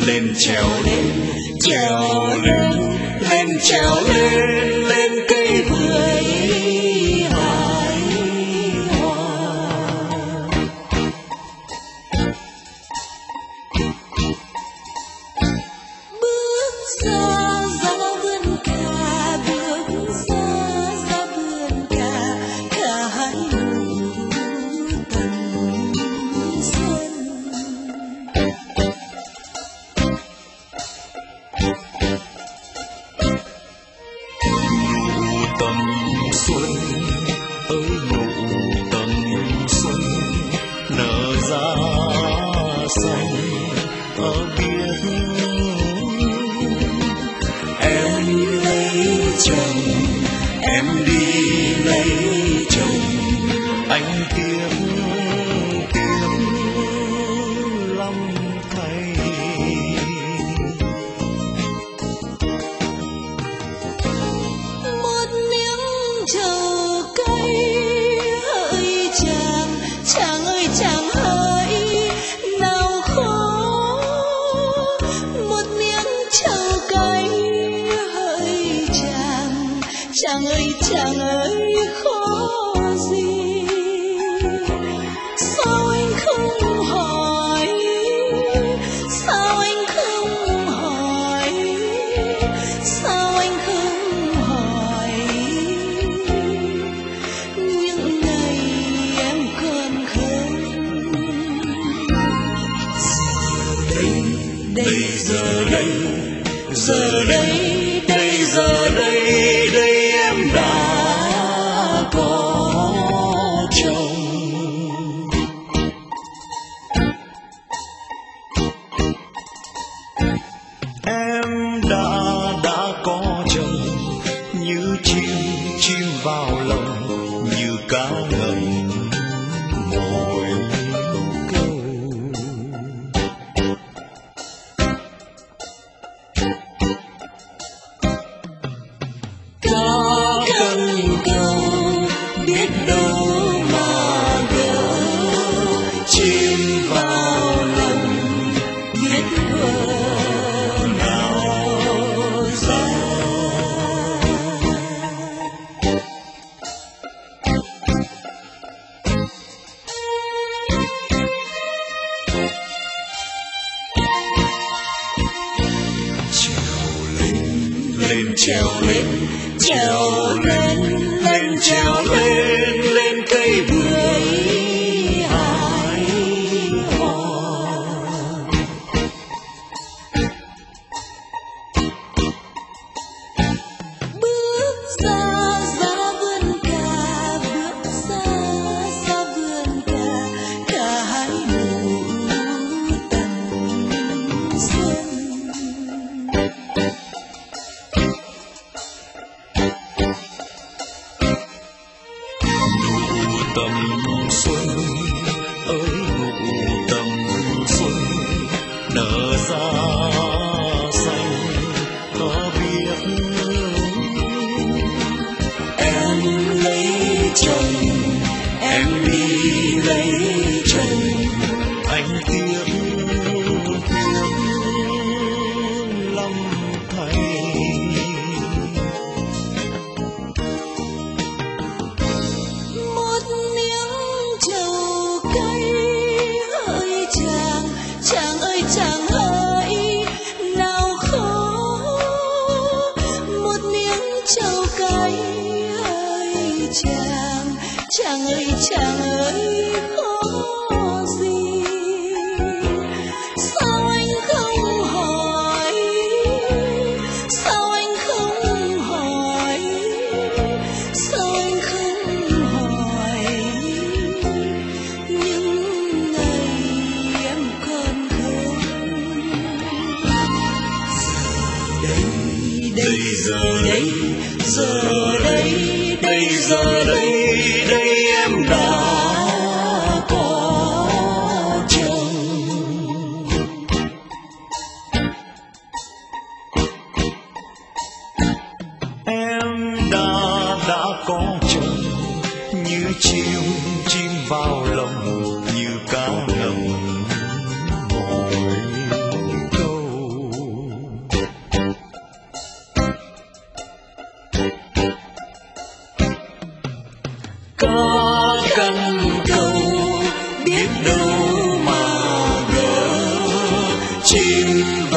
lên trèo lên trèo lên lên trèo lên lên cây bưởi hài hòa. Bước ra ra vườn cà, bước ra ra vườn cà, cả hai mùa tầm xuân. Tầm xuân ơi nụ tầm xuân nở ra xanh ở biết em lấy chồng em đi lấy chồng anh tiếc tiếc lắm thay. Một miếng trầu cay hỡi chàng, chàng ơi chàng hỡi nào khó. Một miếng trầu cay hỡi chàng, chàng ơi chàng ơi khó gì. Sao anh không hỏi, sao anh không hỏi, sao anh không hỏi những ngày em còn không. Đây giờ đây giờ đây đây giờ đây đây em đã có chồng. Em đã có chồng như chim vào lòng như cá ngầm mồi câu. Cá cần cầu biết đâu mà gỡ chim vào lòng biết vợ nào ra. Lên trèo lên trèo lên lên trèo lên lên cây bưởi hài hòa. Bước ra ra vườn cà, bước ra ra vườn cà, cả hai mùa tầm xuân. Tầm xuân ơi nụ tầm xuân nở ra xanh có biết em lấy chồng em đi lấy chồng anh tiếc tiếc lắm thay. Một miếng trầu cay hỡi chàng, chàng ơi chàng hỡi nào khó. Một miếng trầu cay hỡi chàng, chàng ơi chàng ơi khó gì. Sao anh không hỏi, sao anh không hỏi, sao anh không hỏi những ngày em còn không. Đây giờ đây giờ đây đây giờ đây đây em đã có chồng. Em đã có chồng như chim vào lòng như cá ngầm mồi câu. đâu mà gỡ chim